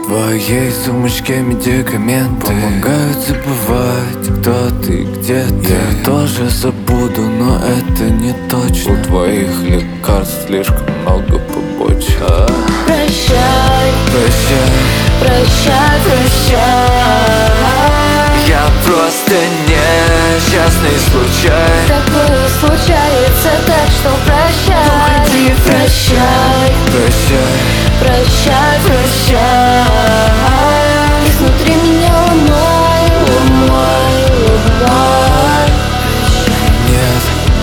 твоей сумочке медикаменты помогают забывать, кто ты, где ты. Я тоже забуду, но это не точно. У твоих лекарств слишком много побочек. Прощай, Прощай, прощай, прощай. я просто несчастный случай. Такое случается, так что прощай. Уходи, прощай, Прощай, прощай, прощай. Изнутри меня ломай, ломай, ломай. нет,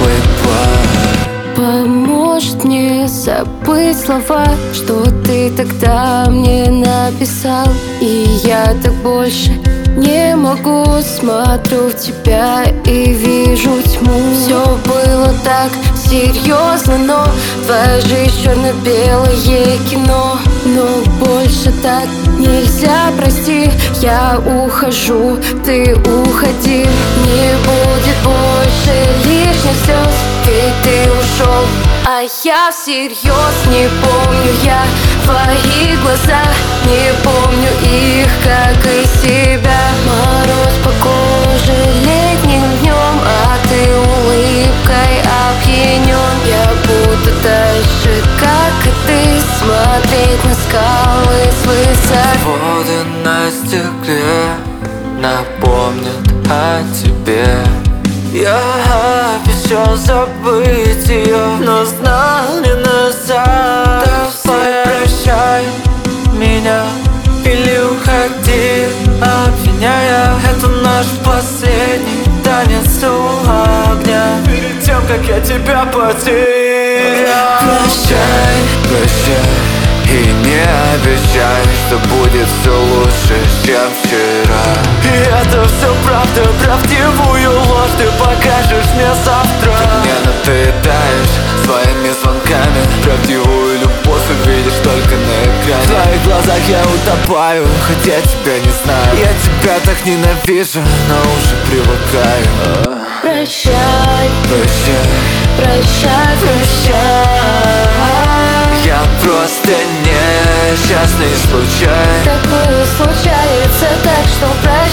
бай-бай. Поможет мне забыть слова, что ты тогда мне написал. И я так больше не могу. Смотрю в тебя и вижу тьму. Все было так серьезно, но твоя жизнь черно-белое кино. Но больше так нельзя, прости. Я ухожу, ты уходи. Не будет больше лишних слез, ведь ты ушел, а я всерьез не помню я твои глаза, не помню их, как и себя. Мороз по коже летним днем, а ты улыбкой опьянен. Я буду дальше, как и ты, смотреть на скалы свысока. Воды на стекле напомнят о тебе. Я обещал забыть ее, но знал не назад. Давай прощай меня или уходи, обвиняя. Это наш последний танец у огня, перед тем, как я тебя потерял. Прощай, прощай и не обещай, что будет все лучше, чем вчера. И это все правда, правдивую ложь ты покажешь мне завтра. Ты мне надоедаешь своими звонками, правдивую любовь увидишь только на экране. В твоих глазах я утопаю, хотя тебя не знаю. Я тебя так ненавижу, но уже привыкаю. Прощай, Прощай, прощай, прощай. я просто несчастный случай. Такое случается, так что прощай.